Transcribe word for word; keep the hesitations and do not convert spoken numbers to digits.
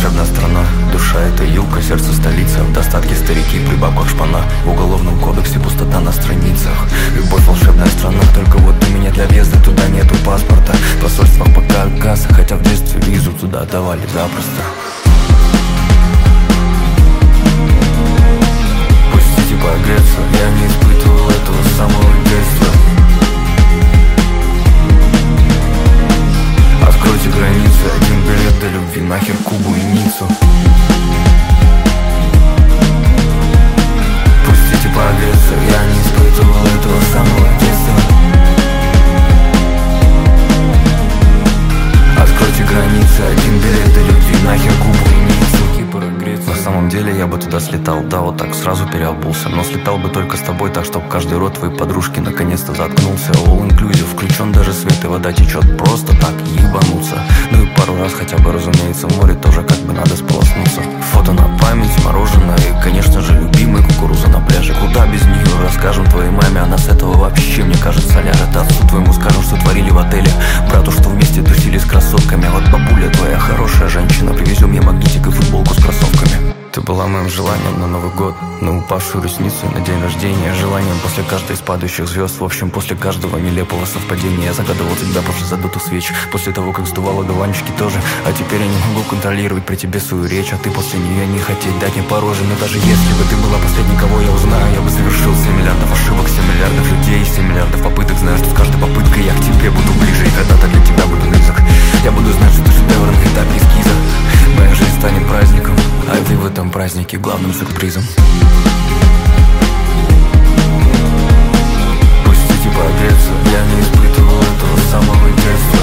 волшебная страна. Душа это юг, сердце столица. В достатке старики, при бабках шпана. В уголовном кодексе пустота на страницах. Любовь волшебная страна, только вот у меня для въезда туда нету паспорта. В посольствах пока отказ, хотя в детстве визу туда давали запросто. Пустите погреться, я не испытывал этого с самого детства. Откройте границы, один билет до любви, нахер Кубу и Ниццу. Пустите погреться, я не испытывал этого с самого детства. Откройте границы, один билет до любви, нахер Кубу и Ниццу. На самом деле я бы туда слетал, да, вот так сразу переобулся. Но слетал бы только с тобой, так чтоб каждый рот твоей подружки наконец-то заткнулся. All inclusive, включен даже свет и вода течет, просто так ебануться. Ну и пару раз хотя бы, разумеется, в море тоже как бы надо сполоснуться. Фото на память, мороженое и, конечно же, любимый кукуруза на пляже. Куда без нее, расскажем твоей маме, она с этого вообще, мне кажется, ляжет. Отцу твоему скажем, что творили в отеле, брату, что вместе тусили с красотками. А вот бабуля твоя хорошая женщина, привезем ей магнитик и футболку с кроссовками. Ты была моим желанием на Новый год, на упавшую ресницу и на день рождения. Желанием после каждой из падающих звезд. В общем, после каждого нелепого совпадения. Я загадывал тебя после задутых свеч, после того, как сдувал одуванчики тоже. А теперь я не могу контролировать при тебе свою речь. А ты после нее не хотеть дать мне по роже. Но даже если бы ты была последней, кого я узнаю, я бы совершил семь миллиардов ошибок, семь миллиардов людей, семь миллиардов попыток. Знаю, что с каждой попыткой я к тебе буду ближе. И когда-то для тебя буду близок. Я буду знать, что ты шедевр на этапе эскиза. Моя жизнь станет праздником, а ты в этом празднике главным сюрпризом. Пустите погреться, я не испытывал этого с самого детства.